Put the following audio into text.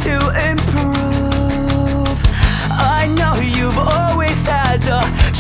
to improve. I know you've always had the